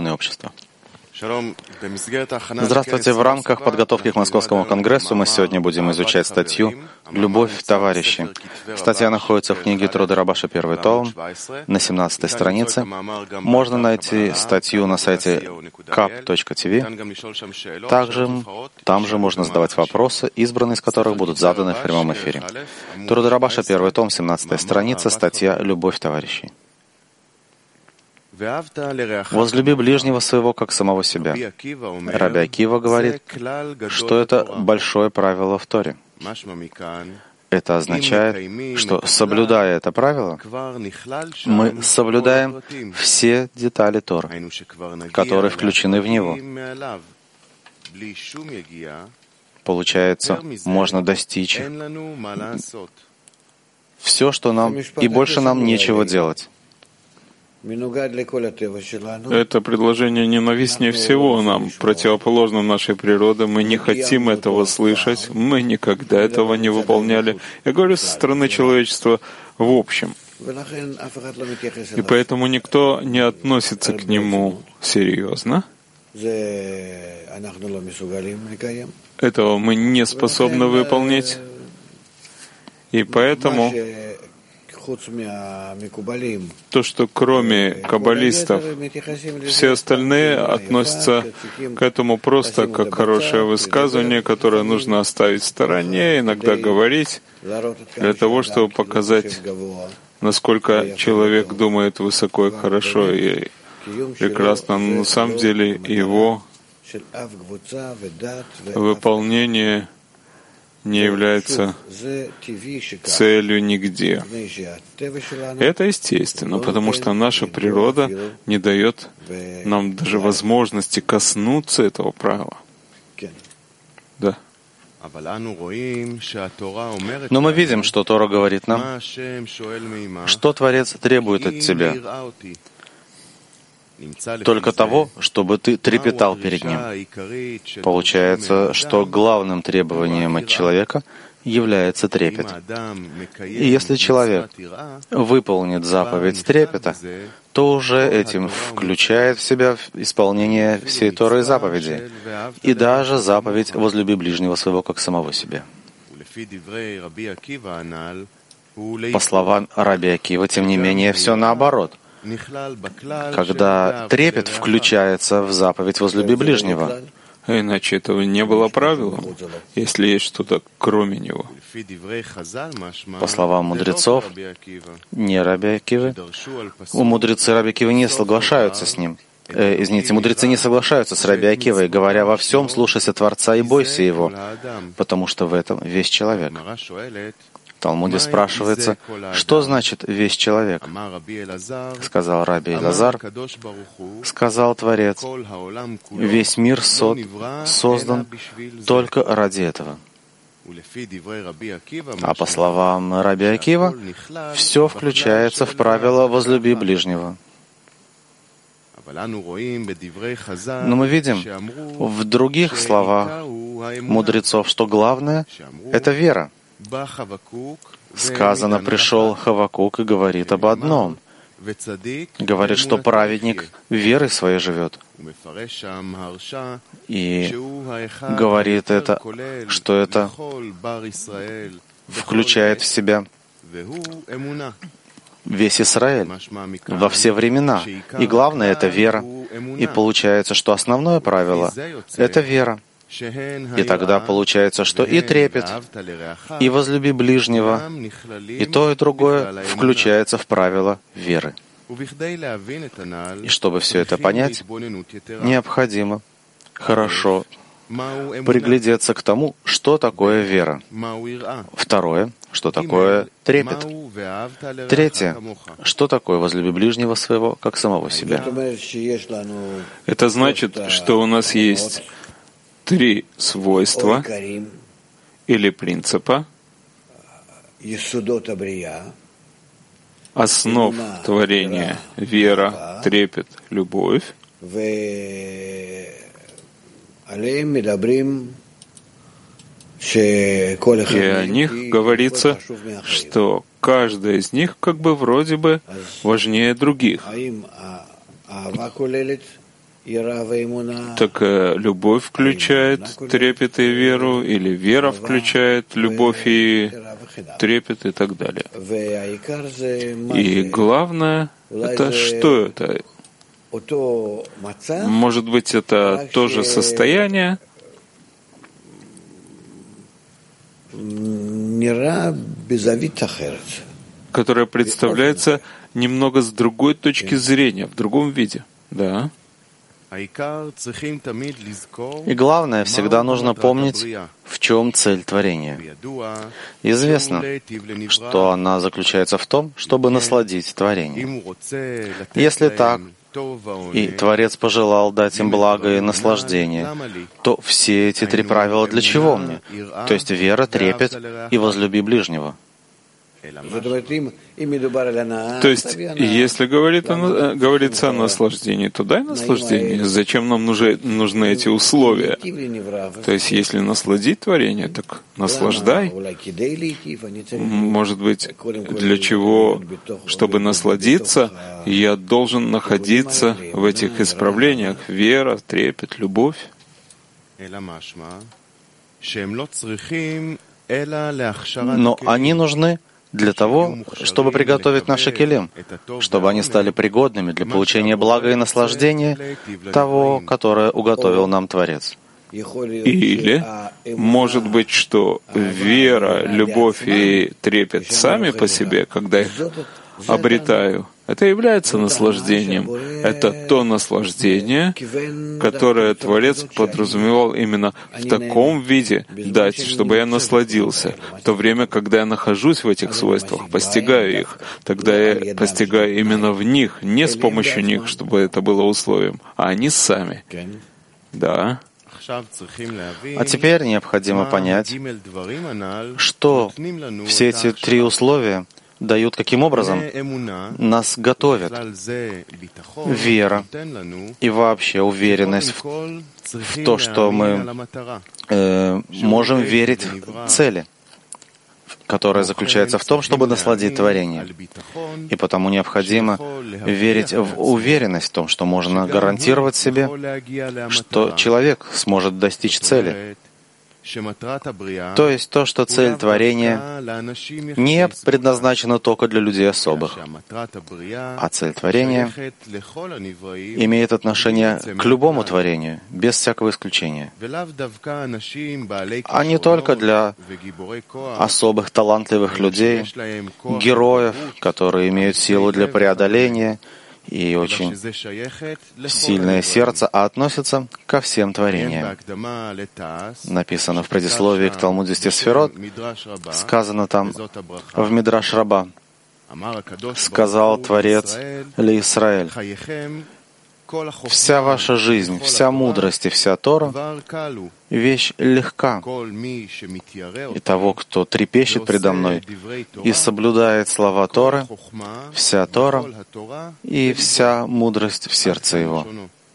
церковное общество. Здравствуйте. В рамках подготовки к Московскому конгрессу мы сегодня будем изучать статью «Любовь товарищей». Статья находится в книге Труды Рабаша, 1 том, на 17 странице. Можно найти статью на сайте kap.tv. Также там же можно задавать вопросы, избранные из которых будут заданы в прямом эфире. Труды Рабаша, 1 том, 17 страница, статья «Любовь товарищей». «Возлюби ближнего своего, как самого себя». Раби Акива говорит, что это большое правило в Торе. Это означает, что, соблюдая это правило, мы соблюдаем все детали Торы, которые включены в него. Получается, можно достичь все, что нам, и больше нам нечего делать. Это предложение ненавистнее всего нам, противоположно нашей природе. Мы не хотим этого слышать, мы никогда этого не выполняли. Я говорю со стороны человечества в общем. И поэтому никто не относится к нему серьезно. Этого мы не способны выполнить. И поэтому то, что кроме каббалистов, все остальные относятся к этому просто как хорошее высказывание, которое нужно оставить в стороне, иногда говорить, для того, чтобы показать, насколько человек думает высоко и хорошо и прекрасно. Но на самом деле его выполнение не является целью нигде. Это естественно, потому что наша природа не дает нам даже возможности коснуться этого правила. Да. Но мы видим, что Тора говорит нам, что Творец требует от тебя. Только того, чтобы ты трепетал перед Ним. Получается, что главным требованием от человека является трепет. И если человек выполнит заповедь трепета, то уже этим включает в себя исполнение всей Торы и заповеди, и даже заповедь «возлюби ближнего своего, как самого себя». По словам Раби Акива, тем не менее, все наоборот. Когда трепет включается в заповедь «возлюби ближнего». Иначе этого не было правилом, если есть что-то кроме него. По словам мудрецов, не Раби Акивы, мудрецы Раби Акивы не соглашаются с ним. Мудрецы не соглашаются с Раби Акивой, говоря: «Во всем слушайся Творца и бойся Его», потому что в этом весь человек. В Талмуде спрашивается, что значит «весь человек». Сказал Раби Элазар, сказал Творец: «Весь мир создан только ради этого». А по словам Раби Акива, все включается в правило «возлюби ближнего». Но мы видим в других словах мудрецов, что главное — это вера. Сказано, пришел Хавакук и говорит об одном. Говорит, что праведник верой своей живет. И говорит это, что это включает в себя весь Израиль во все времена. И главное — это вера. И получается, что основное правило — это вера. И тогда получается, что и трепет, и возлюби ближнего, и то, и другое включается в правила веры. И чтобы все это понять, необходимо хорошо приглядеться к тому, что такое вера. Второе, что такое трепет. Третье, что такое возлюби ближнего своего, как самого себя. Это значит, что у нас есть 3 свойства или принципа, основ творения: вера, трепет, любовь. И о них говорится, что каждая из них как бы вроде бы важнее других. Так любовь включает трепет и веру, или вера включает любовь и трепет и так далее. И главное, это что это? Может быть, это то же состояние, которое представляется немного с другой точки зрения, в другом виде. Да. И главное, всегда нужно помнить, в чем цель творения. Известно, что она заключается в том, чтобы насладить творение. Если так, и Творец пожелал дать им благо и наслаждение, то все эти три правила для чего мне? То есть вера, трепет и возлюби ближнего. То есть, если говорится о наслаждении, то дай наслаждение. Зачем нам нужны эти условия? То есть, если насладить творение, так наслаждай. Может быть, для чего, чтобы насладиться, я должен находиться в этих исправлениях. Вера, трепет, любовь. Но они нужны для того, чтобы приготовить наши келим, чтобы они стали пригодными для получения блага и наслаждения того, которое уготовил нам Творец. Или, может быть, что вера, любовь и трепет сами по себе, когда их обретаю, это является наслаждением. Это то наслаждение, которое Творец подразумевал именно в таком виде дать, чтобы я насладился. В то время, когда я нахожусь в этих свойствах, постигаю их, тогда я постигаю именно в них, не с помощью них, чтобы это было условием, а они сами. Да. А теперь необходимо понять, что все эти три условия дают, каким образом нас готовят. Вера и вообще уверенность в то, что мы можем верить в цели, которая заключается в том, чтобы насладить творение. И потому необходимо верить в уверенность в том, что можно гарантировать себе, что человек сможет достичь цели. То есть то, что цель творения не предназначена только для людей особых, а цель творения имеет отношение к любому творению, без всякого исключения, а не только для особых талантливых людей, героев, которые имеют силу для преодоления и очень сильное сердце, а относится ко всем творениям. Написано в предисловии к Талмуде Сферот, сказано там в Мидраш Раба, сказал Творец Ли Исраэль: «Вся ваша жизнь, вся мудрость и вся Тора — вещь легка, и того, кто трепещет предо мной и соблюдает слова Торы, вся Тора и вся мудрость в сердце его».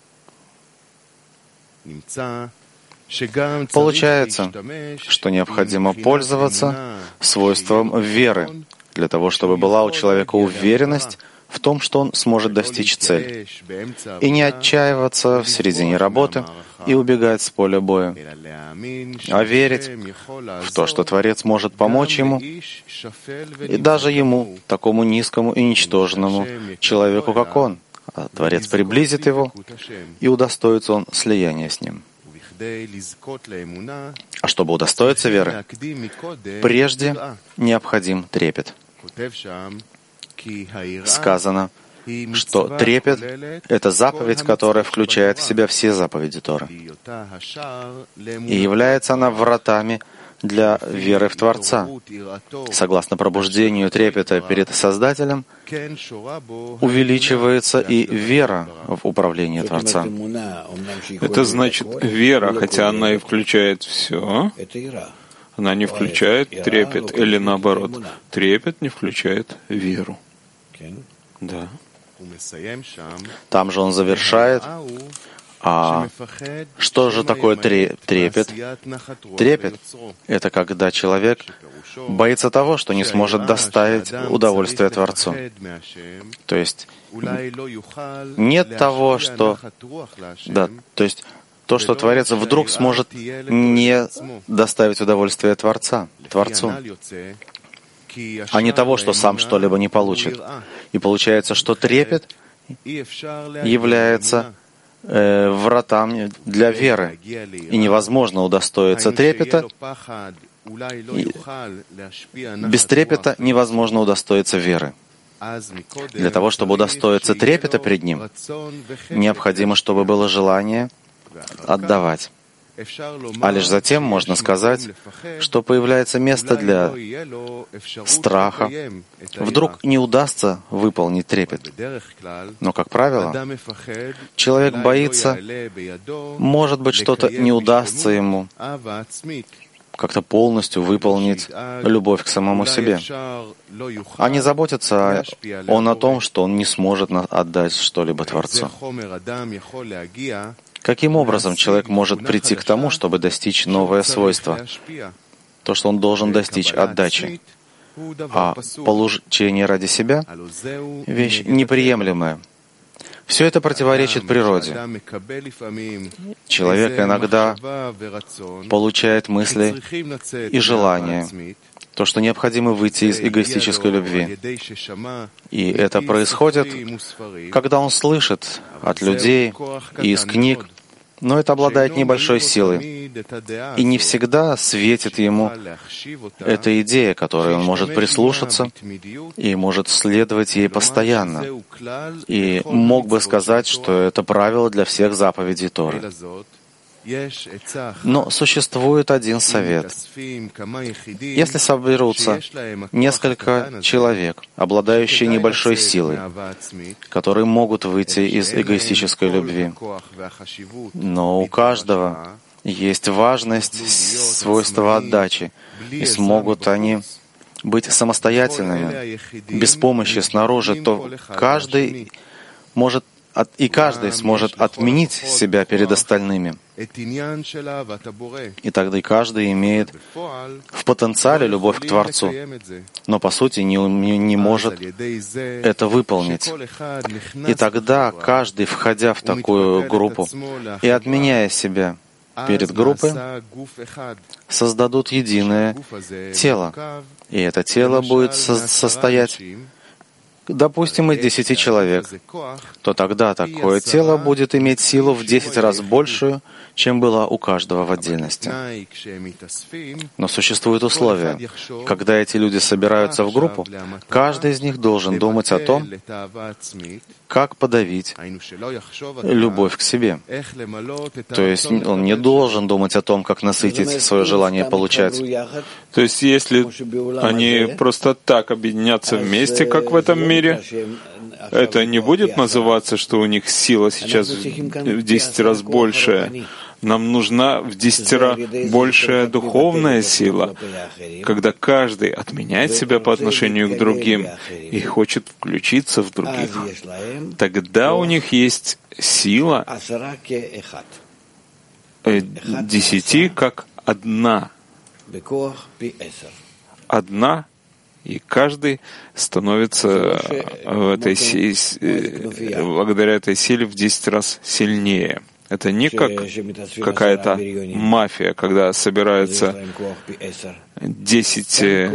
Получается, что необходимо пользоваться свойством веры для того, чтобы была у человека уверенность в том, что он сможет достичь цели, и не отчаиваться в середине работы и убегать с поля боя, а верить в то, что Творец может помочь ему, и даже ему, такому низкому и ничтожному человеку, как он, а Творец приблизит его, и удостоится он слияния с ним. А чтобы удостоиться веры, прежде необходим трепет. Сказано, что трепет — это заповедь, которая включает в себя все заповеди Торы. И является она вратами для веры в Творца. Согласно пробуждению трепета перед Создателем, увеличивается и вера в управление Творца. Это значит, вера, хотя она и включает все, она не включает трепет, или наоборот, трепет не включает веру. Да. Там же он завершает: А что же такое трепет? Трепет — это когда человек боится того, что не сможет доставить удовольствие Творцу. То есть нет того, что... Да, то есть то, что Творец вдруг сможет не доставить удовольствие Творцу, а не того, что сам что-либо не получит. И получается, что трепет является вратам для веры. И невозможно удостоиться трепета. Без трепета невозможно удостоиться веры. Для того, чтобы удостоиться трепета пред Ним, необходимо, чтобы было желание отдавать. А лишь затем можно сказать, что появляется место для страха. Вдруг не удастся выполнить трепет. Но, как правило, человек боится, может быть, что-то не удастся ему как-то полностью выполнить любовь к самому себе. А не заботится он о том, что он не сможет отдать что-либо Творцу. Каким образом человек может прийти к тому, чтобы достичь новое свойство? То, что он должен достичь отдачи. А получение ради себя — вещь неприемлемая. Все это противоречит природе. Человек иногда получает мысли и желания, то, что необходимо выйти из эгоистической любви. И это происходит, когда он слышит от людей и из книг, но это обладает небольшой силой. И не всегда светит ему эта идея, которой он может прислушаться и может следовать ей постоянно. И мог бы сказать, что это правило для всех заповедей Торы. Но существует один совет. Если соберутся несколько человек, обладающие небольшой силой, которые могут выйти из эгоистической любви, но у каждого есть важность свойства отдачи, и смогут они быть самостоятельными, без помощи снаружи, то каждый сможет отменить себя перед остальными. И тогда и каждый имеет в потенциале любовь к Творцу, но по сути не может это выполнить. И тогда каждый, входя в такую группу и отменяя себя перед группой, создадут единое тело. И это тело будет состоять, допустим, из 10 человек, то тогда такое тело будет иметь силу в 10 раз большую, чем была у каждого в отдельности. Но существует условие. Когда эти люди собираются в группу, каждый из них должен думать о том, как подавить любовь к себе. То есть он не должен думать о том, как насытить свое желание получать. То есть если они просто так объединятся вместе, как в этом мире, это не будет называться, что у них сила сейчас в 10 раз большая. Нам нужна в 10 раз большая духовная сила, когда каждый отменяет себя по отношению к другим и хочет включиться в других. Тогда у них есть сила 10 как одна. Одна, и каждый становится благодаря этой силе в 10 раз сильнее. Это не как какая-то мафия, когда собирается 10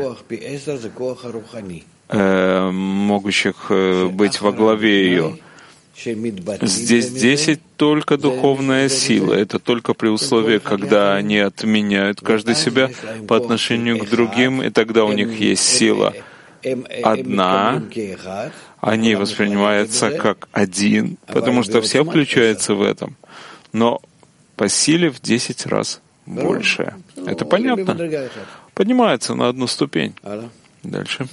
могущих быть во главе ее. Здесь 10 только духовная сила. Это только при условии, когда они отменяют каждый себя по отношению к другим, и тогда у них есть сила одна, они воспринимаются как один, потому что все включаются в этом, но по силе в 10 раз больше. Это понятно? Поднимается на одну ступень. Дальше.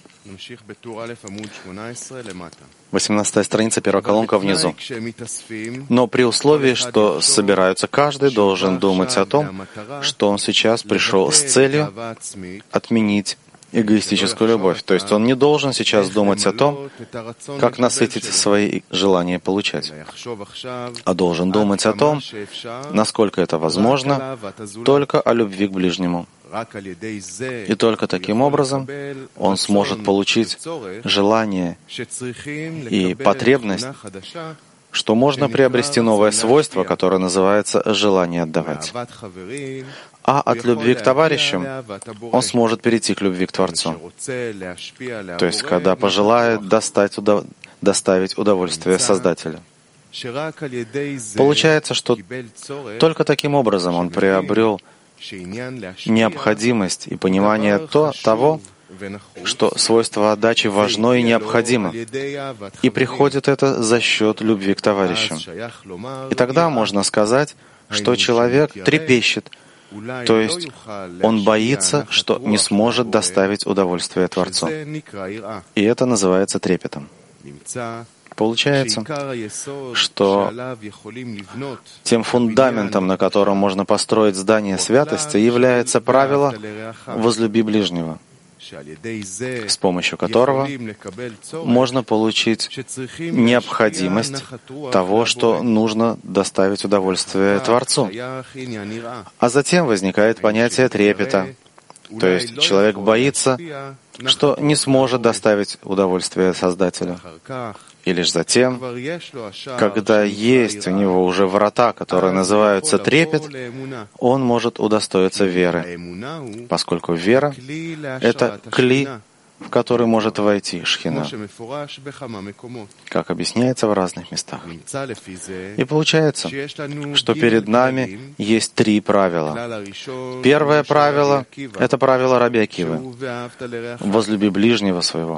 18 страница, первая колонка внизу. Но при условии, что собираются, каждый должен думать о том, что он сейчас пришел с целью отменить эгоистическую любовь. То есть он не должен сейчас думать о том, как насытить свои желания получать, а должен думать о том, насколько это возможно, только о любви к ближнему. И только таким образом он сможет получить желание и потребность, что можно приобрести новое свойство, которое называется желание отдавать. А от любви к товарищам он сможет перейти к любви к Творцу. То есть, когда пожелает доставить удовольствие Создателю. Получается, что только таким образом он приобрел необходимость и понимание того, что свойство отдачи важно и необходимо, и приходит это за счет любви к товарищам. И тогда можно сказать, что человек трепещет, то есть он боится, что не сможет доставить удовольствие Творцу. И это называется трепетом. Получается, что тем фундаментом, на котором можно построить здание святости, является правило «возлюби ближнего», с помощью которого можно получить необходимость того, что нужно доставить удовольствие Творцу. А затем возникает понятие трепета, то есть человек боится, что не сможет доставить удовольствие Создателю. И лишь затем, когда есть у него уже врата, которые называются трепет, он может удостоиться веры, поскольку вера — это кли, в который может войти Шхина, как объясняется в разных местах. И получается, что перед нами есть три правила. Первое правило — это правило Раби Акивы. «Возлюби ближнего своего».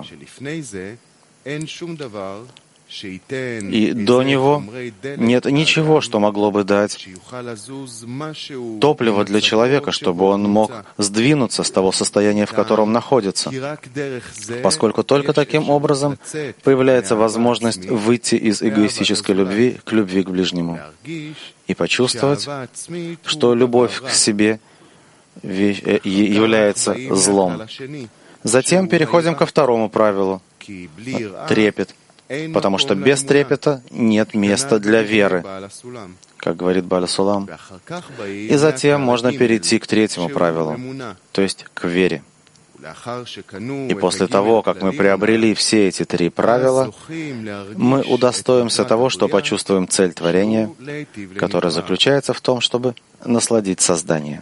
И до него нет ничего, что могло бы дать топливо для человека, чтобы он мог сдвинуться с того состояния, в котором находится, поскольку только таким образом появляется возможность выйти из эгоистической любви к ближнему и почувствовать, что любовь к себе является злом. Затем переходим ко второму правилу — трепет. Потому что без трепета нет места для веры, как говорит Бааль Сулам. И затем можно перейти к третьему правилу, то есть к вере. И после того, как мы приобрели все эти три правила, мы удостоимся того, что почувствуем цель творения, которая заключается в том, чтобы насладить создание.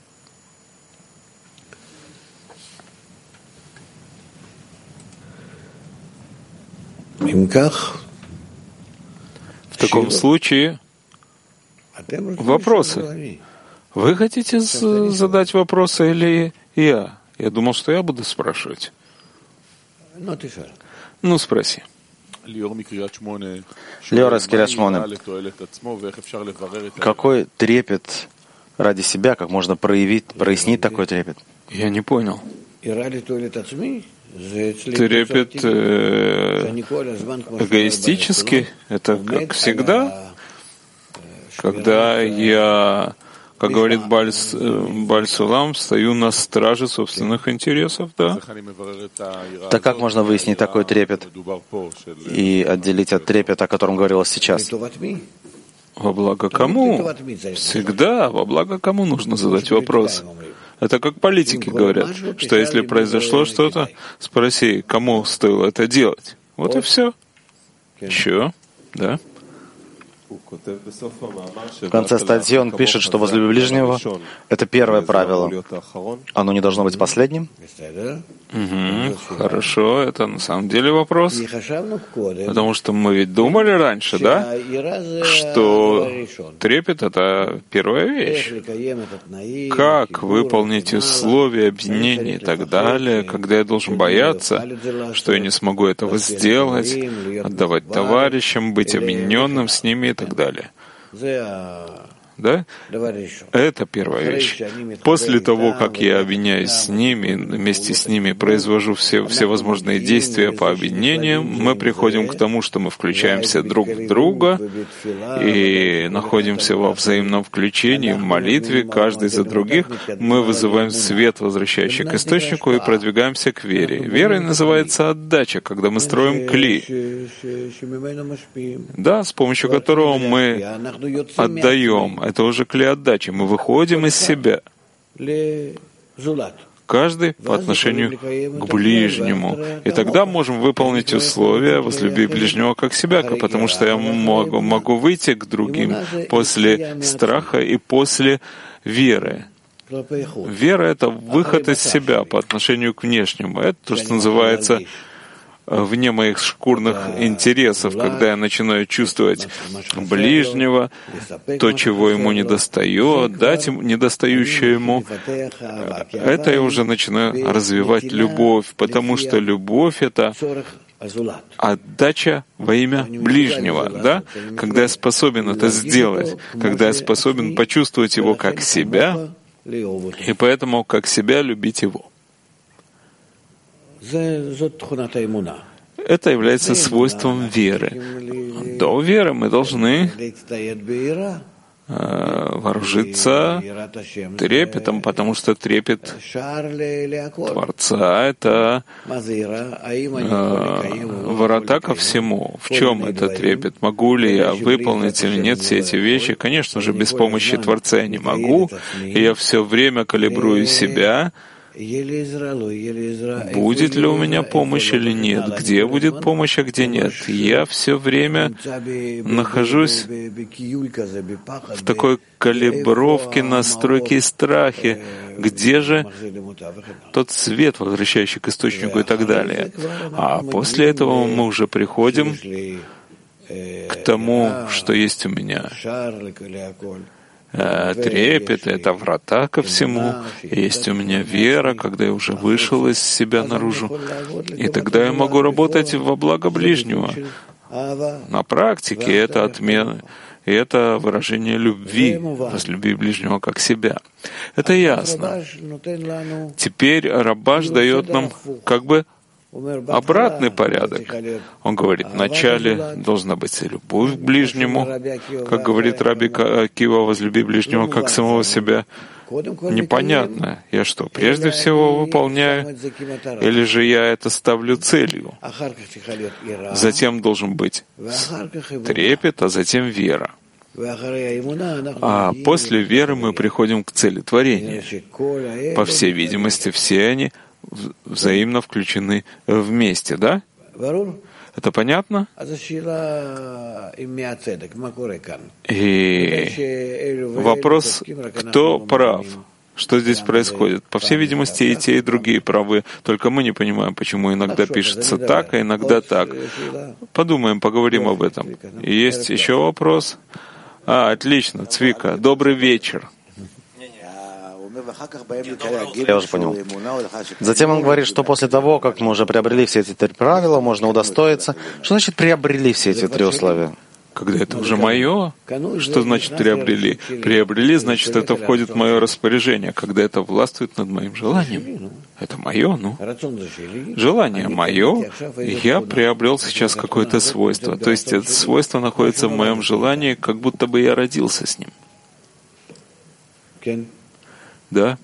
В таком случае вопросы. Вы хотите задать вопросы или я? Я думал, что я буду спрашивать. Ну, спроси. Леор из Кирьят-Шмоне. Какой трепет ради себя, как можно прояснить такой трепет? Я не понял. Трепет эгоистически, это как всегда, когда я, как говорит Бааль Сулам, стою на страже собственных интересов, да? Так как можно выяснить такой трепет и отделить от трепета, о котором говорилось сейчас? Во благо кому? Всегда во благо кому нужно задать вопрос. Это как политики говорят, что если произошло что-то, спроси, кому стоило это делать. Вот и все. Еще, да? В конце статьи он пишет, что возлюби ближнего — это первое правило. Оно не должно быть последним? Хорошо, это на самом деле вопрос. Потому что мы ведь думали раньше, да, что трепет — это первая вещь. Как выполнить условия объединения и так далее, когда я должен бояться, что я не смогу этого сделать, отдавать товарищам, быть объединенным с ними и так далее. Да? Это первая вещь. После того, как я объединяюсь с ними, вместе с ними произвожу все возможные действия по объединению, мы приходим к тому, что мы включаемся друг в друга и находимся во взаимном включении, в молитве, каждый за других. Мы вызываем свет, возвращающий к источнику, и продвигаемся к вере. Верой называется отдача, когда мы строим кли, да, с помощью которого мы отдаем. Это уже кли отдачи. Мы выходим из себя. Каждый по отношению к ближнему. И тогда можем выполнить условия «возлюби ближнего как себя», потому что я могу выйти к другим после страха и после веры. Вера — это выход из себя по отношению к внешнему. Это то, что называется вне моих шкурных интересов, когда я начинаю чувствовать ближнего, то, чего ему недостает, дать ему недостающее ему, это я уже начинаю развивать любовь, потому что любовь — это отдача во имя ближнего, да? Когда я способен это сделать, когда я способен почувствовать его как себя, и поэтому как себя любить его. Это является свойством веры. До веры мы должны вооружиться трепетом, потому что трепет Творца — это врата ко всему. В чем это трепет? Могу ли я выполнить или нет все эти вещи? Конечно же, без помощи Творца я не могу, и я все время калибрую себя. Будет ли у меня помощь или нет? Где будет помощь, а где нет? Я все время нахожусь в такой калибровке, настройке и страхе. Где же тот свет, возвращающий к источнику и так далее? А после этого мы уже приходим к тому, что есть у меня. Трепет — это врата ко всему. Есть у меня вера, когда я уже вышел из себя наружу. И тогда я могу работать во благо ближнего. На практике это отмена. И это выражение любви, возлюби ближнего как себя. Это ясно. Теперь Рабаш дает нам как бы обратный порядок. Он говорит, вначале должна быть любовь к ближнему, как говорит Раби Акива, возлюби ближнего как самого себя. Непонятно. Я что, прежде всего выполняю, или же я это ставлю целью? Затем должен быть трепет, а затем вера. А после веры мы приходим к цели творения. По всей видимости, все они взаимно включены вместе, да? Это понятно? И вопрос, кто прав? Что здесь происходит? По всей видимости, и те, и другие правы. Только мы не понимаем, почему иногда пишется так, а иногда так. Подумаем, поговорим об этом. И есть еще вопрос? Отлично, Цвика. Добрый вечер. Я уже понял. Затем он говорит, что после того, как мы уже приобрели все эти 3 правила, можно удостоиться. Что значит приобрели все эти 3 условия? Когда это уже мое, что значит приобрели? Приобрели, значит, это входит в мое распоряжение, когда это властвует над моим желанием. Это мое, Желание мое, и я приобрел сейчас какое-то свойство. То есть это свойство находится в моем желании, как будто бы я родился с ним. Да?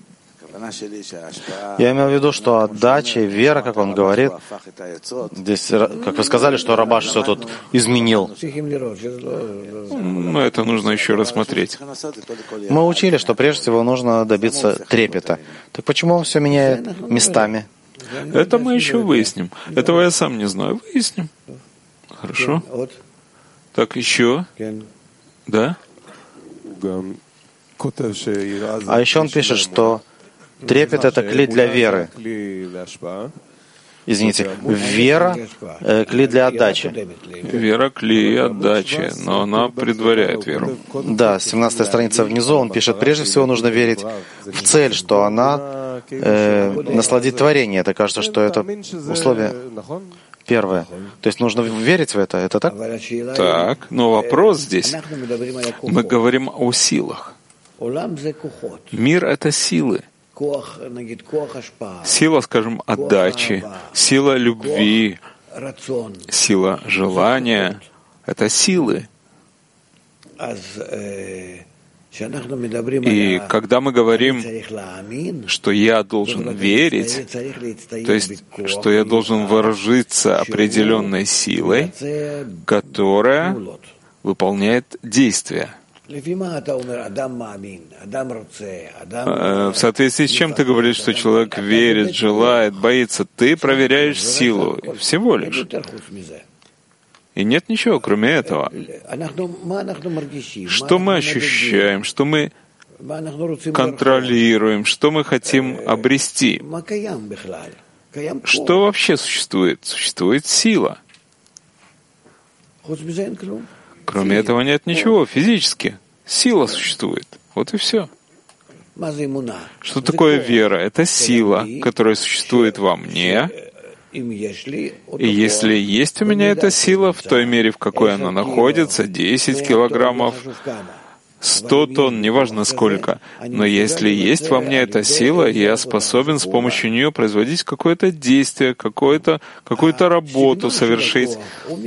Я имел в виду, что отдача и вера, как он говорит, здесь, как вы сказали, что Рабаш все тут изменил. Это нужно еще рассмотреть. Мы учили, что прежде всего нужно добиться трепета. Так почему он все меняет местами? Это мы еще выясним. Этого я сам не знаю. Выясним. Хорошо. Так, еще? Да? А еще он пишет, что трепет — это кли для веры. Извините, вера — кли для отдачи. Вера — кли отдачи, но она предваряет веру. Да, 17-я страница внизу он пишет, прежде всего нужно верить в цель, что она насладит творение. Это кажется, что это условие. Первое. То есть нужно верить в это так? Так, но вопрос здесь. Мы говорим о силах. Мир — это силы. Сила, скажем, отдачи, сила любви, сила желания — это силы. И когда мы говорим, что я должен верить, то есть, что я должен вооружиться определенной силой, которая выполняет действия. В соответствии с чем ты говоришь, что человек верит, желает, боится, ты проверяешь силу всего лишь. И нет ничего, кроме этого. Что мы ощущаем, что мы контролируем, что мы хотим обрести? Что вообще существует? Существует сила. Кроме этого нет ничего физически. Сила существует. Вот и все. Что такое вера? Это сила, которая существует во мне. И если есть у меня эта сила, в той мере, в какой она находится, 10 килограммов, 100 тонн, неважно сколько, но если есть во мне эта сила, я способен с помощью нее производить какое-то действие, какую-то работу совершить.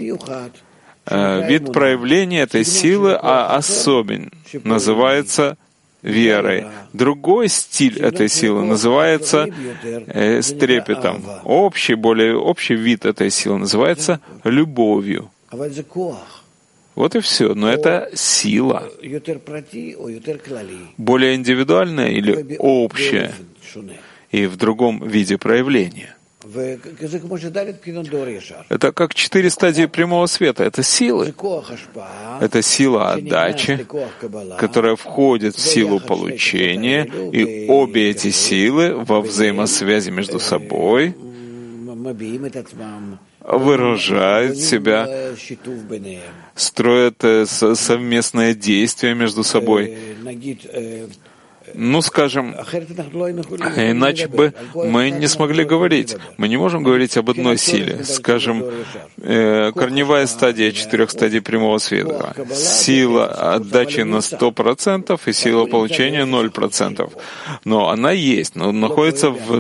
Вид проявления этой силы особен, называется верой. Другой стиль этой силы называется с трепетом. Более общий вид этой силы называется любовью. Вот и все. Но это сила. Более индивидуальная или общая, и в другом виде проявления. Это как 4 стадии прямого света. Это силы. Это сила отдачи, которая входит в силу получения, и обе эти силы во взаимосвязи между собой выражают себя, строят совместное действие между собой. Скажем, иначе бы мы не смогли говорить. Мы не можем говорить об одной силе. Скажем, корневая стадия 4 стадий прямого света. Сила отдачи на 100% и сила получения 0%. Но она есть, но находится в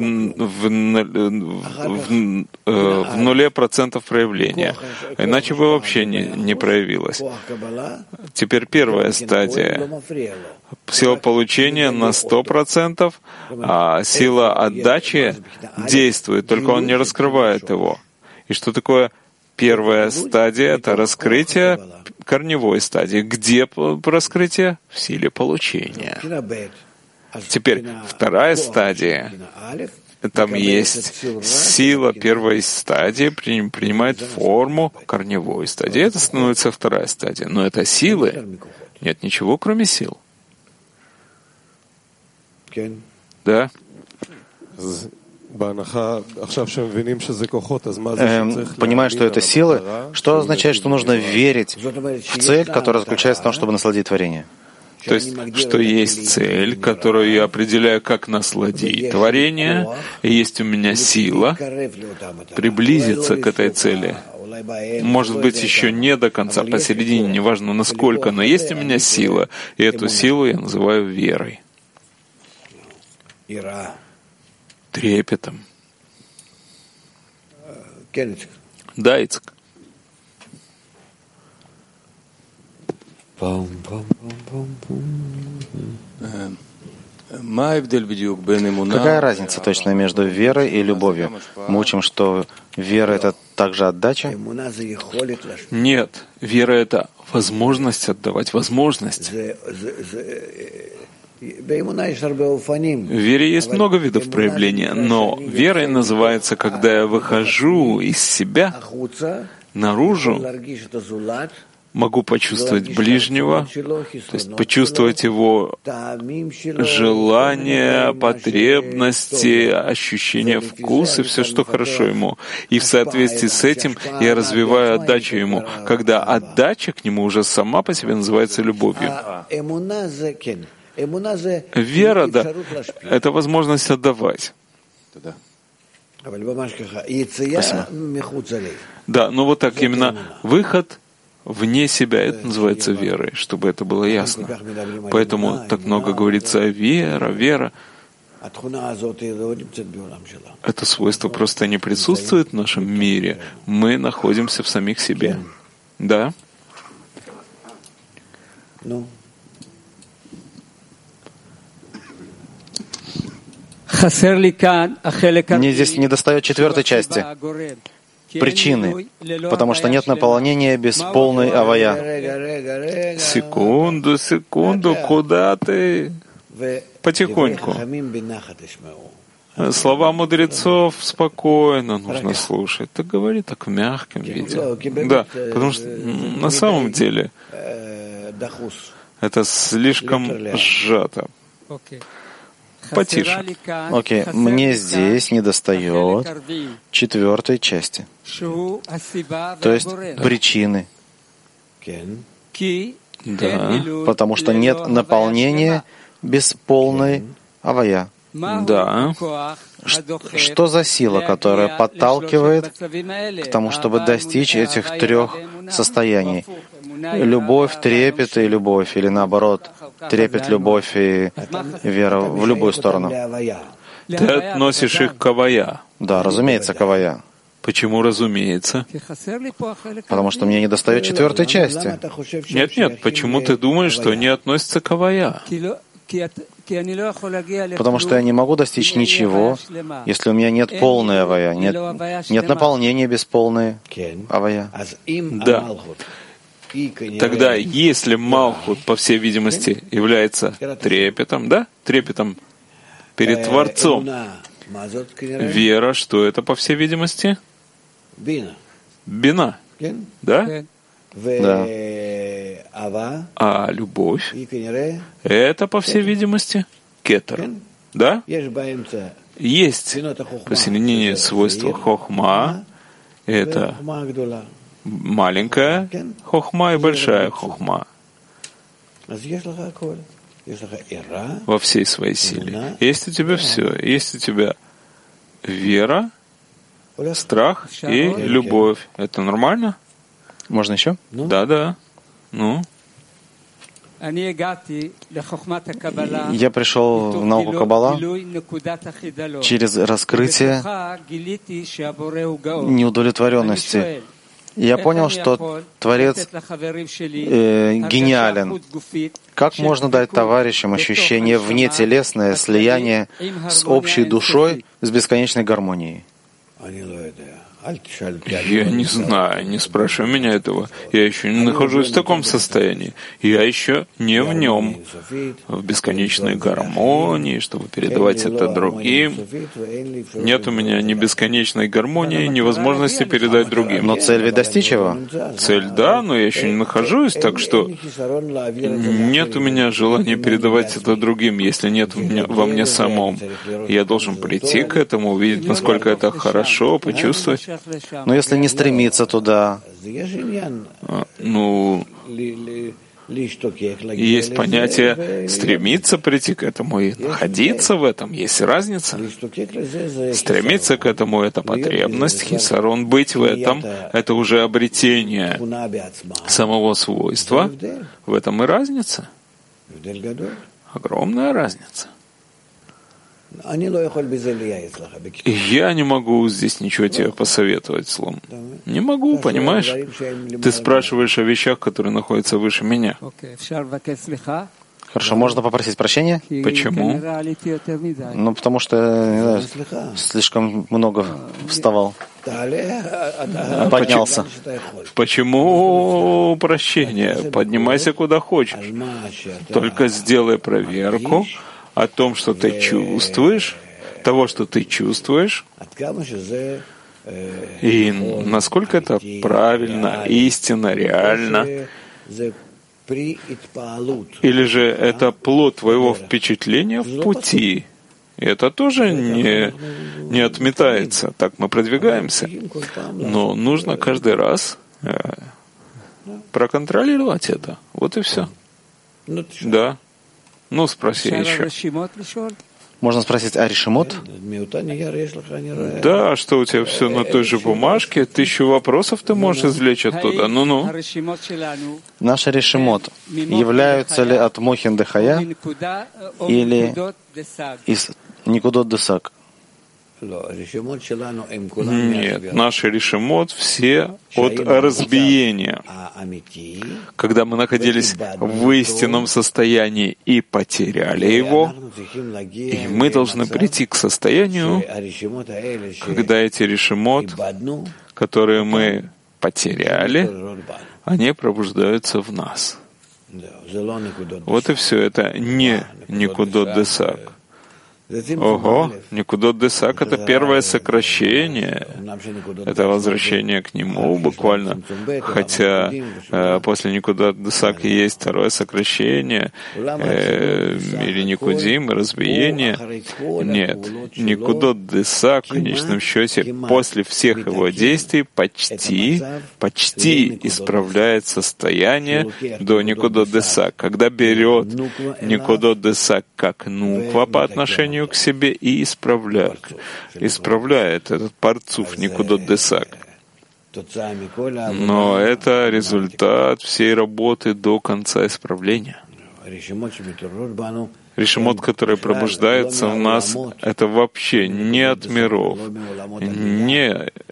0% проявления. Иначе бы вообще не проявилась. Теперь первая стадия. Сила получения на 100%, а сила отдачи действует, только он не раскрывает его. И что такое первая стадия? Это раскрытие корневой стадии. Где раскрытие? В силе получения. Теперь вторая стадия. Там есть сила первой стадии, принимает форму корневой стадии. Это становится вторая стадия. Но это силы. Нет ничего, кроме сил. Да? Понимая, что это силы, что означает, что нужно верить в цель, которая заключается в том, чтобы насладить творение? То есть, что есть цель, которую я определяю как насладить творение, и есть у меня сила приблизиться к этой цели. Может быть, еще не до конца, посередине, неважно насколько, но есть у меня сила, и эту силу я называю верой. Трепетом. Да, Ицхак. Какая разница точно между верой и любовью? Мы учим, что вера — это также отдача? Нет, вера — это возможность отдавать возможность. В вере есть много видов проявления, но верой называется, когда я выхожу из себя наружу, могу почувствовать ближнего, то есть почувствовать его желания, потребности, ощущения вкуса, все, что хорошо ему. И в соответствии с этим я развиваю отдачу ему, когда отдача к нему уже сама по себе называется любовью. Вера, да, это возможность отдавать. Спасибо. Да, но вот так именно выход вне себя, это называется верой, чтобы это было ясно. Поэтому так много говорится о вера. Это свойство просто не присутствует в нашем мире. Мы находимся в самих себе. Да? Мне здесь недостает четвертой части. Причины, потому что нет наполнения без полной авая. Секунду, куда ты? Потихоньку. Слова мудрецов спокойно нужно слушать. Ты говори так в мягком виде. Да, потому что на самом деле это слишком сжато. Потише. Окей, мне здесь недостает четвертой части. То есть причины. Да. Потому что нет наполнения без полной авая. Да. Что за сила, которая подталкивает к тому, чтобы достичь этих трех состояний? Любовь, трепет и любовь, или наоборот, трепет, любовь и вера в любую сторону. Ты относишь их к авая. Да, разумеется, к авая. Почему разумеется? Потому что мне недостает четвертой части. Нет, почему ты думаешь, что они относятся к авая? Потому что я не могу достичь ничего, если у меня нет полной авая, нет наполнения без полной авая. Да. Тогда, если Малхут, по всей видимости, является трепетом, да? Трепетом перед Творцом, вера, что это, по всей видимости? Бина. Да? Да. А любовь, это, по всей видимости, кетер. Да? Есть посередине свойство хохма, это маленькая хохма и большая хохма во всей своей силе. Есть у тебя все. Есть у тебя вера, страх и любовь. Это нормально? Можно еще? Да. Ну? Я пришел в науку Каббала через раскрытие неудовлетворенности. Я понял, что Творец гениален. Как можно дать товарищам ощущение внетелесное слияние с общей душой, с бесконечной гармонией? Я не знаю, не спрашивай меня этого. Я еще не нахожусь в таком состоянии. Я еще не в нем, в бесконечной гармонии, чтобы передавать это другим. Нет у меня ни бесконечной гармонии, ни возможности передать другим. Но цель ведь достичь его? Цель, да, но я еще не нахожусь, так что нет у меня желания передавать это другим, если нет во мне самом. Я должен прийти к этому, увидеть, насколько это хорошо, почувствовать. Но если не стремиться туда, есть понятие стремиться прийти к этому и находиться в этом. Есть разница. Стремиться к этому — это потребность, хисарон, быть в этом — это уже обретение самого свойства. В этом и разница. Огромная разница. И я не могу здесь ничего тебе посоветовать, Слом. Не могу, понимаешь? Ты спрашиваешь о вещах, которые находятся выше меня. Хорошо, можно попросить прощения? Почему? Ну, потому что я, не знаю, слишком много вставал. Поднялся. Почему прощение? Поднимайся куда хочешь. Только сделай проверку о том, что ты чувствуешь, того, что ты чувствуешь, и насколько это правильно, истинно, реально, или же это плод твоего впечатления в пути. И это тоже не отметается. Так мы продвигаемся. Но нужно каждый раз проконтролировать это. Вот и все. Да. Ну, спроси еще. Можно спросить, а решимот? Да, что у тебя все на той же бумажке? 1000 вопросов ты можешь извлечь оттуда. Ну-ну. Наши решимот являются ли от Мохин Дехая или из Никудот Десак? Нет, наши решимот все от разбиения. Когда мы находились в истинном состоянии и потеряли его, и мы должны прийти к состоянию, когда эти решимот, которые мы потеряли, они пробуждаются в нас. Вот и все. Это не Никудот Десак. Ого, Никудот Десак — это первое сокращение, это возвращение к нему буквально, хотя после Никудот Десак есть второе сокращение, или Никудим, разбиение. Нет, Никудот Десак в конечном счете после всех его действий почти исправляет состояние до Никудот Десак, когда берет Никудот Десак как нуква по отношению к себе и исправляет этот парцуф Никудот Десак. Но это результат всей работы до конца исправления. Решимот, который пробуждается в нас, это вообще не от миров, не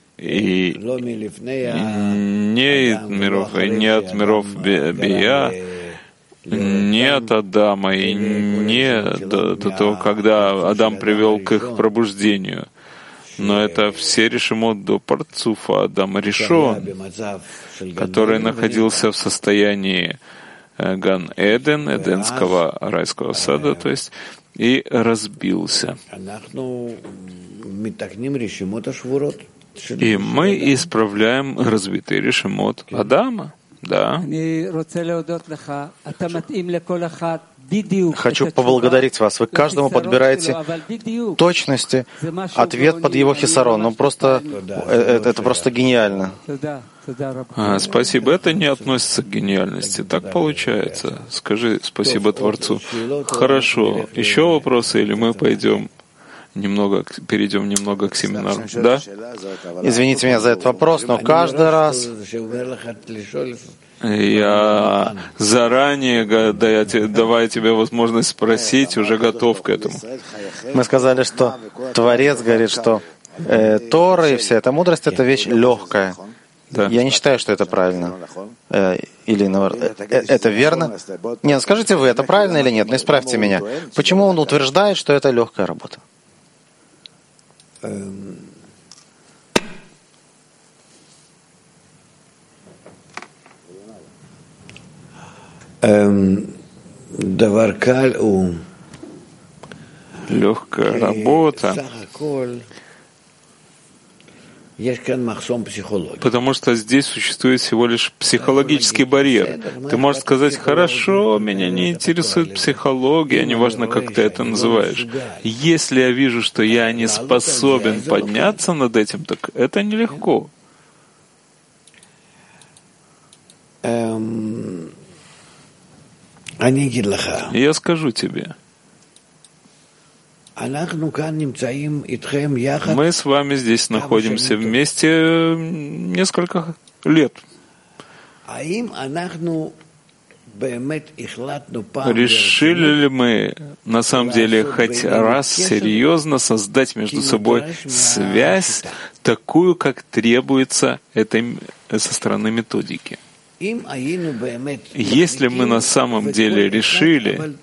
от миров Бия, не от Адама и не до того, когда Адам привел к их пробуждению. Но это все решимот до парцуфа Адама Ришон, который находился в состоянии Ган-Эден, Эденского райского сада, то есть, и разбился. И мы исправляем разбитый решимот Адама. Да. Хочу поблагодарить вас. Вы каждому подбираете точности ответ под его хисарон. Ну просто это просто гениально. Спасибо. Это не относится к гениальности. Так получается. Скажи спасибо Творцу. Хорошо. Еще вопросы или мы перейдем немного к семинару? Да? Извините меня за этот вопрос, но каждый раз я заранее, давая тебе возможность спросить, уже готов к этому. Мы сказали, что Творец говорит, что Тора и вся эта мудрость — это вещь легкая. Да. Я не считаю, что это правильно. Или это верно? Нет, скажите вы, это правильно или нет? Ну, исправьте меня. Почему он утверждает, что это легкая работа? Легкая работа, потому что здесь существует всего лишь психологический барьер. Ты можешь сказать: хорошо, меня не интересует психология, неважно, как ты это называешь. Если я вижу, что я не способен подняться над этим, так это нелегко. Я скажу тебе. Мы с вами здесь находимся вместе несколько лет. Решили ли мы на самом деле хоть раз серьезно создать между собой связь, такую, как требуется со стороны методики? Если мы на самом деле решили,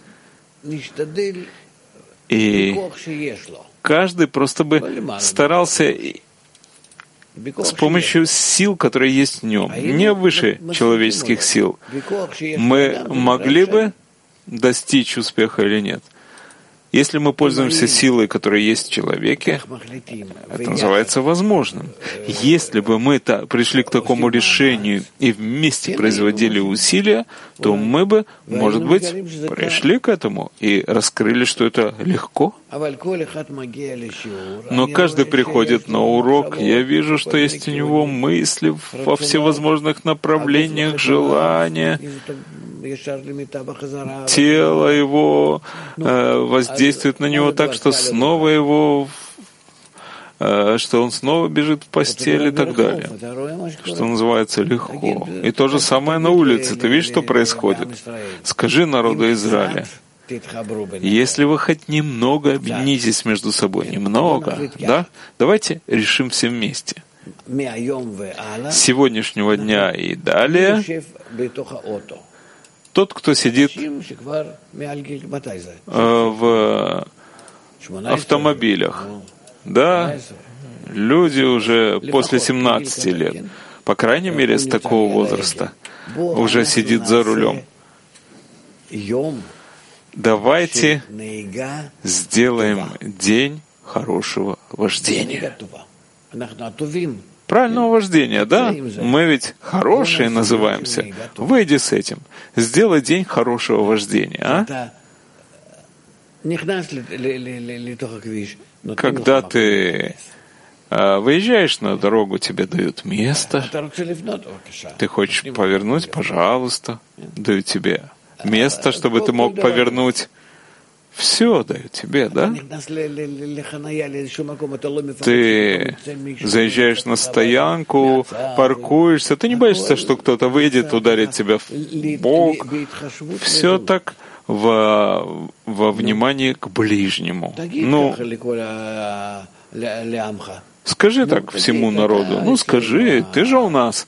и каждый просто бы старался с помощью сил, которые есть в нем, не выше человеческих сил, мы могли бы достичь успеха или нет? Если мы пользуемся силой, которая есть в человеке, это называется возможным. Если бы мы пришли к такому решению и вместе производили усилия, то мы бы, может быть, пришли к этому и раскрыли, что это легко. Но каждый приходит на урок, я вижу, что есть у него мысли во всевозможных направлениях, желания. тело его воздействует на него так, что снова его, что он снова бежит в постель и так далее, что называется легко. И то же самое на улице. Ты видишь, что происходит? Скажи народу Израиля, если вы хоть немного объединитесь между собой, немного, да, давайте решим все вместе. С сегодняшнего дня и далее тот, кто сидит в автомобилях, да, люди уже после 17 лет, по крайней мере, с такого возраста, уже сидит за рулем. Давайте сделаем день хорошего вождения. Правильного вождения, да? Мы ведь хорошие называемся. Выйди с этим. Сделай день хорошего вождения, а? Когда ты выезжаешь на дорогу, тебе дают место. Ты хочешь повернуть, пожалуйста. Дают тебе место, чтобы ты мог повернуть. Все дают тебе, да? Ты заезжаешь на стоянку, паркуешься, ты не боишься, что кто-то выйдет, ударит тебя в бок. Все так во внимании к ближнему. Ну, скажи так всему народу. Ну, скажи, ты же у нас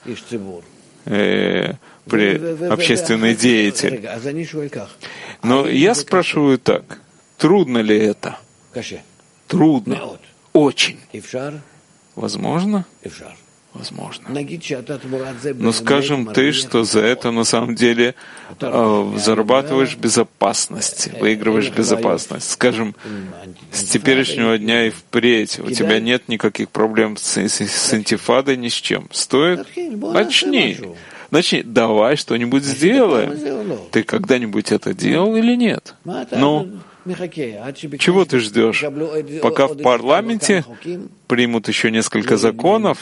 общественный деятель. Но я спрашиваю так, трудно ли это? Трудно. Очень. Возможно? Возможно. Но скажем ты, что за это на самом деле зарабатываешь безопасность, выигрываешь безопасность. Скажем, с теперешнего дня и впредь у тебя нет никаких проблем с интифадой, ни с чем. Стоит? Начни. Давай что-нибудь сделаем. Ты когда-нибудь это делал или нет? Ну, чего ты ждешь? Пока в парламенте примут еще несколько законов,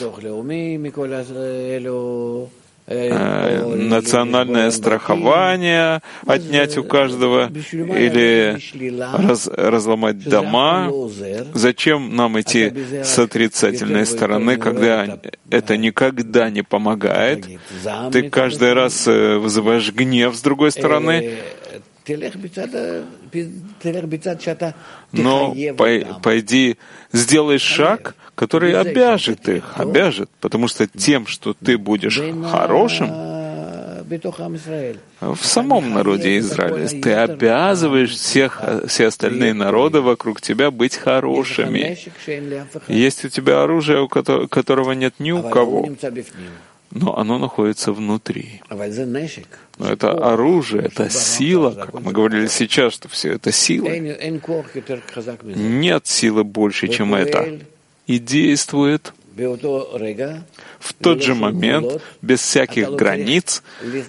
национальное страхование отнять у каждого или разломать дома. Зачем нам идти с отрицательной стороны, когда это никогда не помогает? Ты каждый раз вызываешь гнев с другой стороны. Но пойди, сделай шаг, который обяжет, потому что тем, что ты будешь хорошим в самом народе Израиля, ты обязываешь все остальные народы вокруг тебя быть хорошими. Есть у тебя оружие, которого нет ни у кого, но оно находится внутри. Но это оружие, это сила, как мы говорили сейчас, что все это сила. Нет силы больше, чем это. И действует в тот же момент, без всяких границ.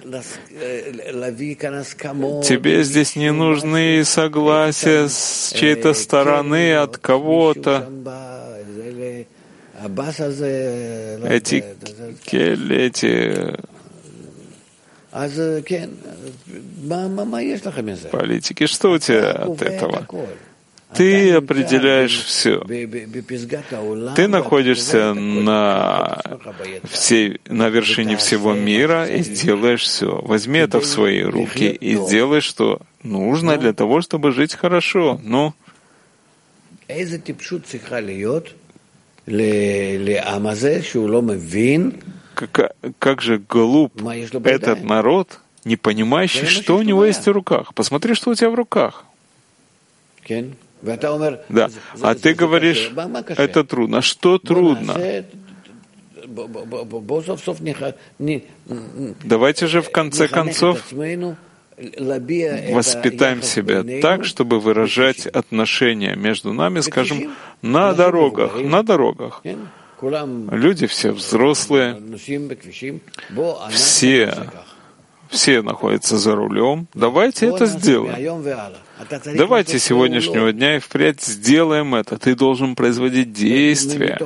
Тебе здесь не нужны согласия с чьей-то стороны, от кого-то. Эти политики, что у тебя от этого? Ты определяешь все. Ты находишься на вершине всего мира и делаешь все. Возьми это в свои руки и делай, что нужно для того, чтобы жить хорошо. Ну, как же глуп этот народ, не понимающий, что у него есть в руках. Посмотри, что у тебя в руках. Да. А ты говоришь, это трудно. Что трудно? Давайте же в конце концов воспитаем себя так, чтобы выражать отношения между нами, скажем, на дорогах. Люди все взрослые, все все находятся за рулем. Давайте это сделаем. Давайте с сегодняшнего дня и впредь сделаем это. Ты должен производить действия.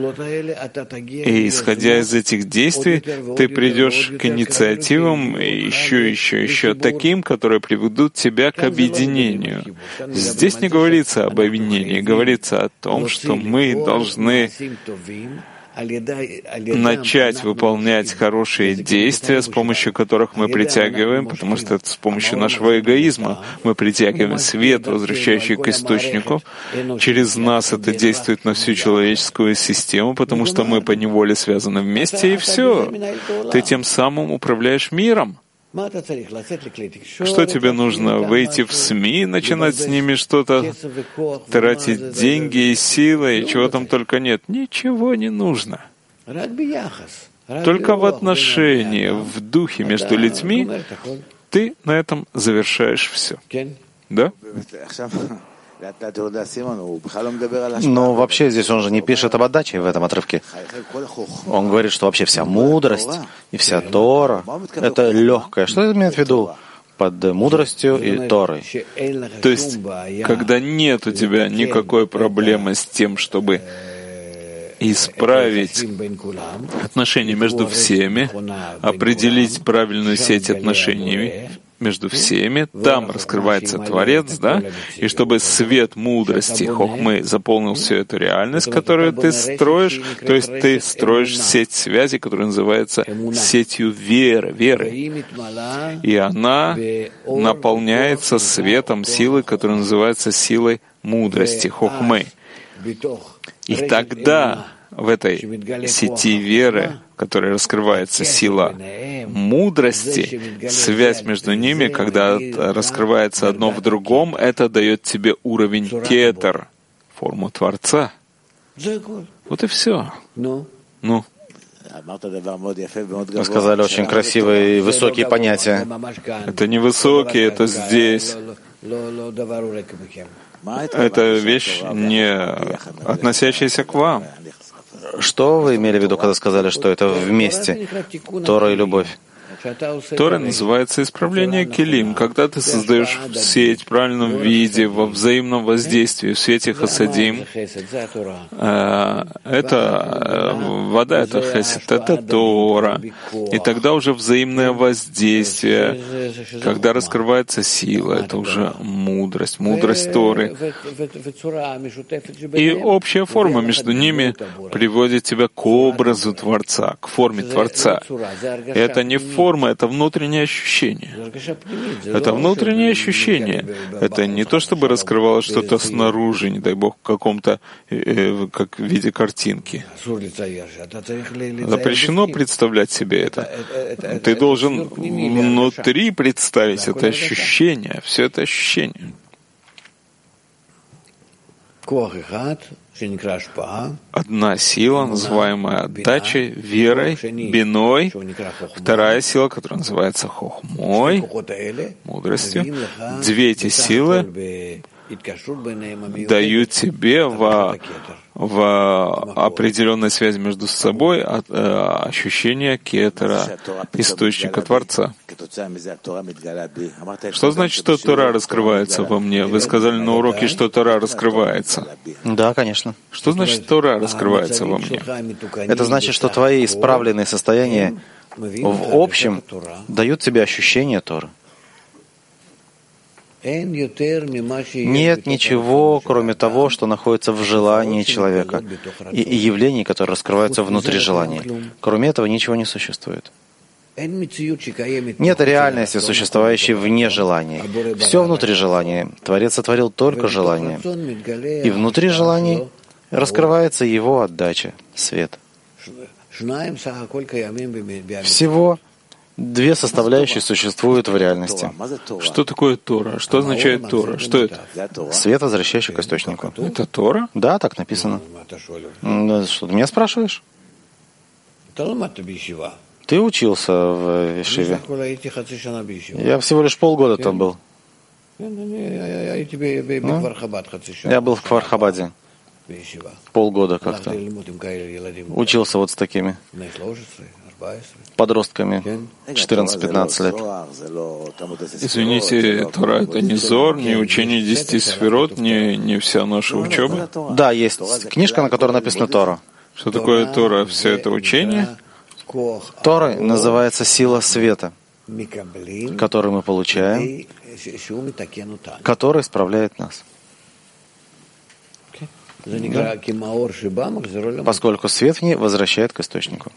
И исходя из этих действий, ты придешь к инициативам и еще таким, которые приведут тебя к объединению. Здесь не говорится об объединении, говорится о том, что мы должны начать выполнять хорошие действия, с помощью которых мы притягиваем, потому что это с помощью нашего эгоизма мы притягиваем свет, возвращающий к источнику. Через нас это действует на всю человеческую систему, потому что мы поневоле связаны вместе, и все. Ты тем самым управляешь миром. Что тебе нужно? Выйти в СМИ, начинать с ними что-то, тратить деньги и силы, и чего там только нет? Ничего не нужно. Только в отношении, в духе между людьми ты на этом завершаешь все. Да? Но вообще здесь он же не пишет об отдаче в этом отрывке. Он говорит, что вообще вся мудрость и вся Тора — это легкое. Что это имеет в виду под мудростью и Торой? То есть, когда нет у тебя никакой проблемы с тем, чтобы исправить отношения между всеми, определить правильную сеть отношений между всеми, там раскрывается Творец, да? И чтобы свет мудрости, хохмы, заполнил всю эту реальность, которую ты строишь, то есть ты строишь сеть связи, которая называется сетью веры. И она наполняется светом силы, которая называется силой мудрости, хохмы. И тогда в этой сети веры, в которой раскрывается сила мудрости, связь между ними, когда раскрывается одно в другом, это дает тебе уровень кетер, форму Творца. Вот и все. Ну. Вы сказали очень красивые и высокие понятия. Это не высокие, это здесь. Это вещь, не относящаяся к вам. Что вы имели в виду, когда сказали, что это вместе, Тора и любовь? Тора называется исправление келим. Когда ты создаешь сеть в правильном виде, во взаимном воздействии, в свете хасадим, это вода, это хесед, это Тора. И тогда уже взаимное воздействие, когда раскрывается сила, это уже мудрость Торы. И общая форма между ними приводит тебя к образу Творца, к форме Творца. И это не форма, это внутреннее ощущение. Это внутреннее ощущение. Это не то, чтобы раскрывалось что-то снаружи, не дай Бог, в каком-то, как в виде картинки. Запрещено представлять себе это. Ты должен внутри представить это ощущение, все это ощущение. Одна сила, называемая отдачей, верой, биной. Вторая сила, которая называется хохмой, мудростью. Две эти силы дают тебе в определенной связи между собой ощущение кетера, источника Творца. Что значит, что Тора раскрывается во мне? Вы сказали на уроке, что Тора раскрывается. Да, конечно. Что значит Тора раскрывается во мне? Это значит, что твои исправленные состояния в общем дают тебе ощущение Торы. Нет ничего, кроме того, что находится в желании человека, и явлений, которые раскрываются внутри желания. Кроме этого ничего не существует. Нет реальности, существующей вне желания. Все внутри желания. Творец сотворил только желание. И внутри желаний раскрывается его отдача, свет. Всего две составляющие существуют в реальности. Что такое Тора? Что означает Тора? Что это? Свет, возвращающий к источнику. Это Тора? Да, так написано. Что, ты меня спрашиваешь? Ты учился в Ешиве. Я всего лишь полгода там был. Я был в Кфар-Хабаде. Полгода как-то. Учился вот с такими. подростками 14-15 лет. Извините, Тора — это не Зор, не учение 10 сферот, не вся наша учеба? Да, есть книжка, на которой написано Тора. Что такое Тора? Все это учение? Тора называется сила света, который мы получаем, который исправляет нас. Да? Поскольку свет в ней возвращает к источнику.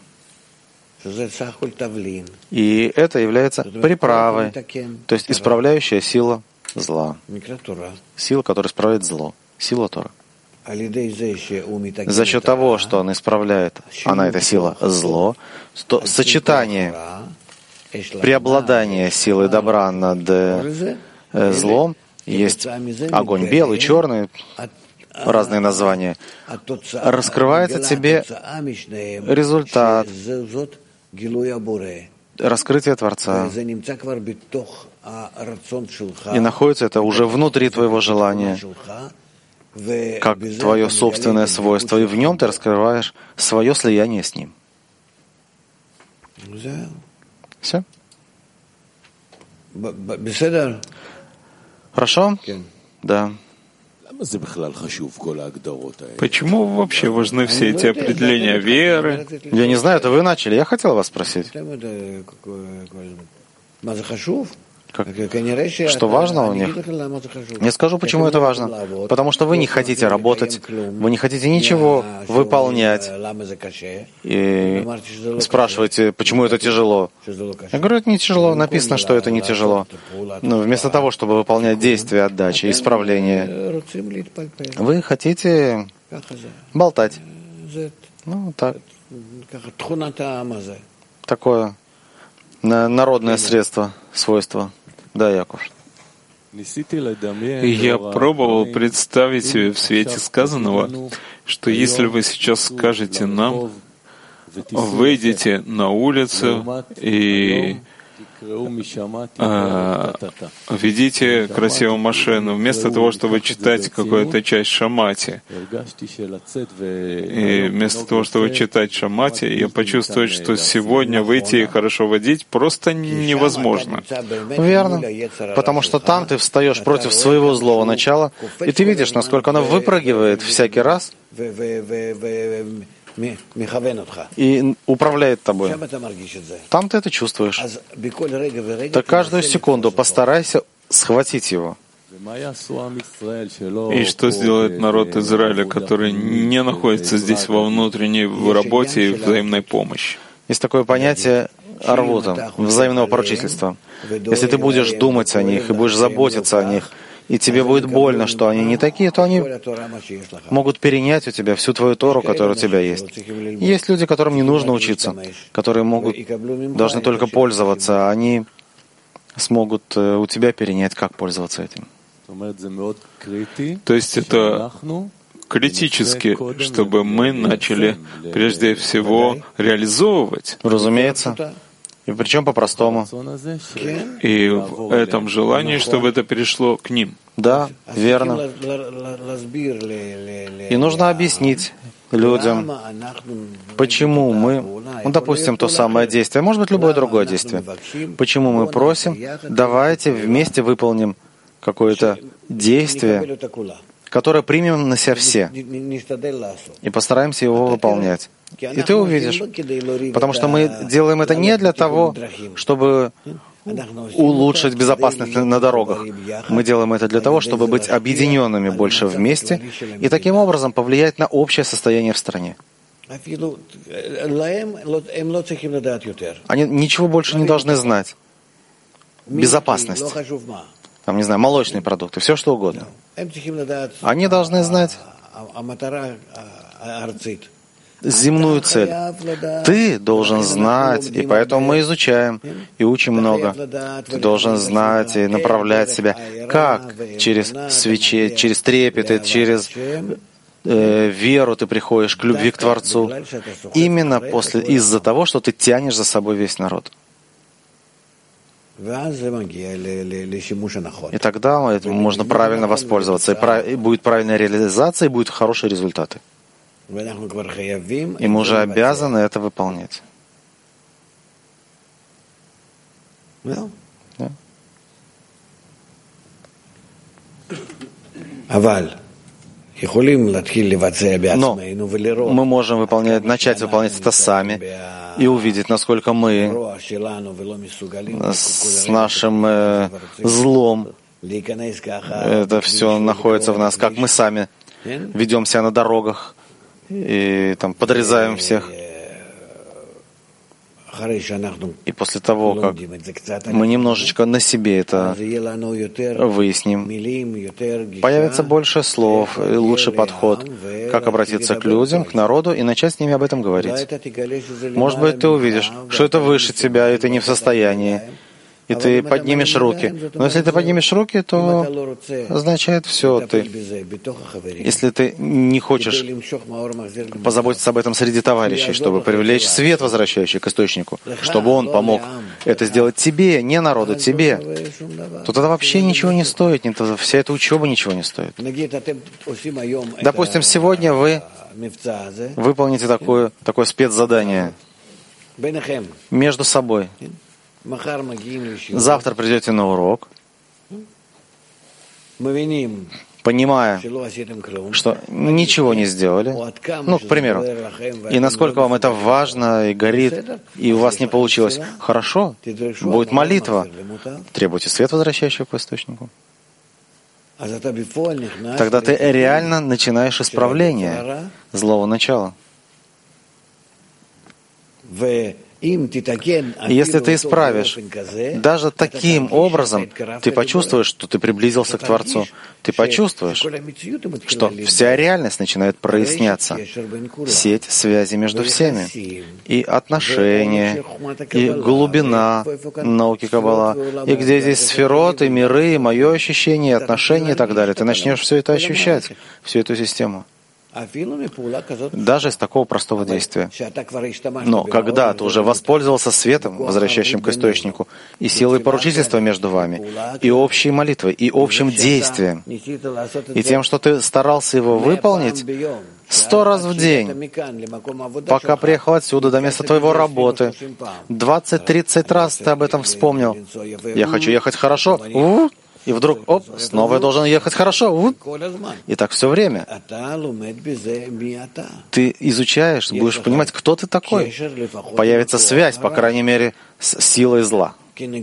И это является приправой, то есть исправляющая сила зла. Сила, которая исправляет зло. Сила Тора. За счет того, что он исправляет, она, эта сила, зло, то сочетание, преобладание силы добра над злом, есть огонь белый, черный, разные названия, раскрывается тебе результат раскрытия Творца. И находится это уже внутри твоего желания, как твое собственное свойство, и в нем ты раскрываешь свое слияние с ним. Все? Хорошо? Да. Почему вообще важны все эти определения веры? Я не знаю, это вы начали. Я хотел вас спросить. Что важно у них? Я скажу, почему это важно. Потому что вы не хотите работать, вы не хотите ничего выполнять. И спрашиваете, почему это тяжело. Я говорю, это не тяжело. Написано, что это не тяжело. Но вместо того, чтобы выполнять действия отдачи, исправления, вы хотите болтать. Ну, так. Такое народное средство, свойство. Да, Яков. Я пробовал представить себе в свете сказанного, что если вы сейчас скажете нам, выйдите на улицу и ведите красивую машину, вместо того, чтобы читать какую-то часть Шамати. И вместо того, чтобы читать Шамати, я почувствую, что сегодня выйти и хорошо водить просто невозможно. Верно. Потому что там ты встаешь против своего злого начала, и ты видишь, насколько оно выпрыгивает всякий раз и управляет тобой. Там ты это чувствуешь. Так каждую секунду постарайся схватить его. И что сделает народ Израиля, который не находится здесь во внутренней работе и взаимной помощи? Есть такое понятие арвута, взаимного поручительства. Если ты будешь думать о них и будешь заботиться о них, и тебе будет больно, что они не такие, то они могут перенять у тебя всю твою Тору, которая у тебя есть. Есть люди, которым не нужно учиться, которые должны только пользоваться, а они смогут у тебя перенять, как пользоваться этим. То есть это критически, чтобы мы начали прежде всего реализовывать. Разумеется. И причем по-простому. И в этом желании, чтобы это перешло к ним. Да, верно. И нужно объяснить людям, почему мы, допустим, то самое действие, может быть, любое другое действие, почему мы просим, давайте вместе выполним какое-то действие, которое примем на себя все, и постараемся его выполнять. И ты увидишь, потому что мы делаем это не для того, чтобы улучшить безопасность на дорогах. Мы делаем это для того, чтобы быть объединенными больше вместе и таким образом повлиять на общее состояние в стране. Они ничего больше не должны знать. Безопасность. Там, не знаю, молочные продукты, все что угодно. Они должны знать земную цель. Ты должен знать, и поэтому мы изучаем и учим много. Ты должен знать и направлять себя, как через свечи, через трепеты, через веру ты приходишь к любви к Творцу. Именно из-за того, что ты тянешь за собой весь народ. И тогда этим можно правильно воспользоваться, и будет правильная реализация, и будут хорошие результаты. И мы уже обязаны это выполнять. Да. Но мы можем начать выполнять это сами и увидеть, насколько мы с нашим злом, это все находится в нас, как мы сами ведем себя на дорогах и там подрезаем всех. И после того, как мы немножечко на себе это выясним, появится больше слов и лучший подход, как обратиться к людям, к народу и начать с ними об этом говорить. Может быть, ты увидишь, что это выше тебя, и ты не в состоянии, и ты поднимешь руки. Но если ты поднимешь руки, то означает все. Если ты не хочешь позаботиться об этом среди товарищей, чтобы привлечь свет, возвращающий к источнику, чтобы он помог это сделать тебе, не народу, тебе, то тогда вообще ничего не стоит, вся эта учеба ничего не стоит. Допустим, сегодня вы выполните такое спецзадание между собой. Завтра придете на урок, понимая, что ничего не сделали, к примеру, и насколько вам это важно и горит, и у вас не получилось. Хорошо, будет молитва, требуйте свет, возвращающего к источнику. Тогда ты реально начинаешь исправление злого начала. И если ты исправишь даже таким образом, ты почувствуешь, что ты приблизился к Творцу. Ты почувствуешь, что вся реальность начинает проясняться. Сеть связи между всеми. И отношения, и глубина науки Каббала, и где здесь сферот, и миры, и мое ощущение, и отношения, и так далее. Ты начнешь все это ощущать, всю эту систему. Даже из такого простого действия. Но когда ты уже воспользовался светом, возвращающим к источнику, и силой поручительства между вами, и общей молитвой, и общим действием, и тем, что ты старался его выполнить 100 раз в день, пока приехал отсюда до места твоего работы, 20-30 раз ты об этом вспомнил. Я хочу ехать хорошо. И вдруг, снова я должен ехать хорошо. И так все время. Ты изучаешь, будешь понимать, кто ты такой. Появится связь, по крайней мере, с силой зла.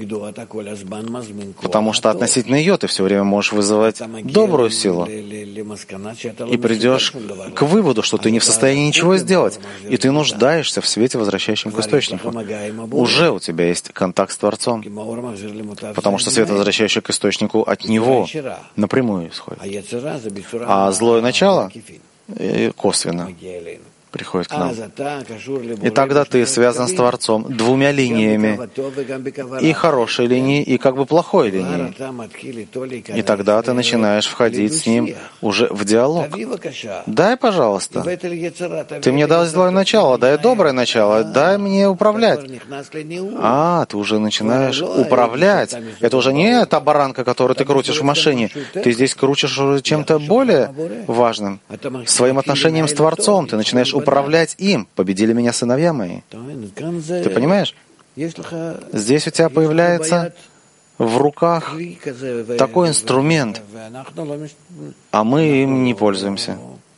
Потому что относительно ее ты все время можешь вызывать добрую силу. И придешь к выводу, что ты не в состоянии ничего сделать. И ты нуждаешься в свете, возвращающем к источнику. Уже у тебя есть контакт с Творцом. Потому что свет, возвращающий к источнику, от него напрямую исходит. А злое начало косвенно приходит к нам. И тогда ты связан с Творцом двумя линиями. И хорошей линией, и как бы плохой линией. И тогда ты начинаешь входить с Ним уже в диалог. Дай, пожалуйста. Ты мне дал злое начало, дай доброе начало, дай мне управлять. Ты уже начинаешь управлять. Это уже не та баранка, которую ты крутишь в машине. Ты здесь крутишь уже чем-то более важным. Своим отношением с Творцом ты начинаешь управлять им. Победили меня сыновья мои. Ты понимаешь? Здесь у тебя появляется в руках такой инструмент, а мы им не пользуемся.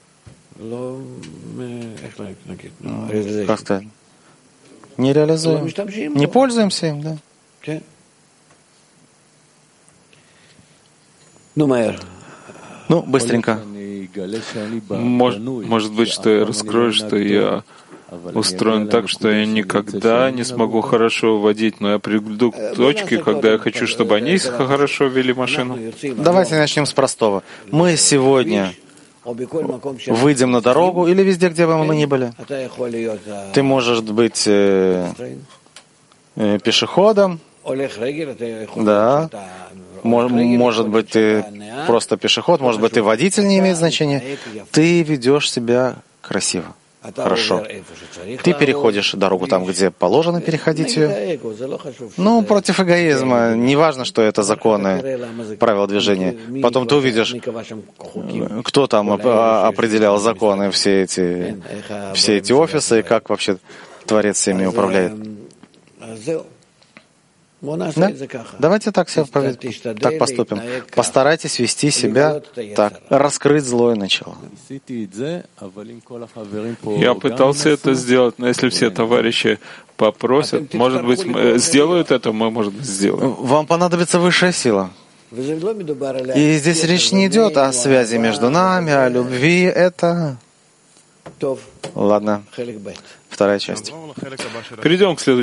Как сказать? Не реализуем. Не пользуемся им, да? Быстренько. Может быть, что я раскрою, что я устроен так, что я никогда не смогу хорошо водить, но я приду к точке, когда я хочу, чтобы они хорошо вели машину. Давайте начнем с простого. Мы сегодня выйдем на дорогу или везде, где бы мы ни были. Ты можешь быть пешеходом, да. Может быть, ты просто пешеход, может быть, ты водитель, не имеет значения. Ты ведешь себя красиво, хорошо. Ты переходишь дорогу там, где положено переходить ее. Против эгоизма. Не важно, что это законы, правила движения. Потом ты увидишь, кто там определял законы, все эти офисы, и как вообще Творец всеми управляет. Да? Давайте так так поступим. Постарайтесь вести себя так, раскрыть злое начало. Я пытался это сделать, но если все товарищи попросят, может быть, сделают это, мы, может быть, сделаем. Вам понадобится высшая сила. И здесь речь не идет о связи между нами, о любви. Это... Ладно. Вторая часть. Перейдем к следующему.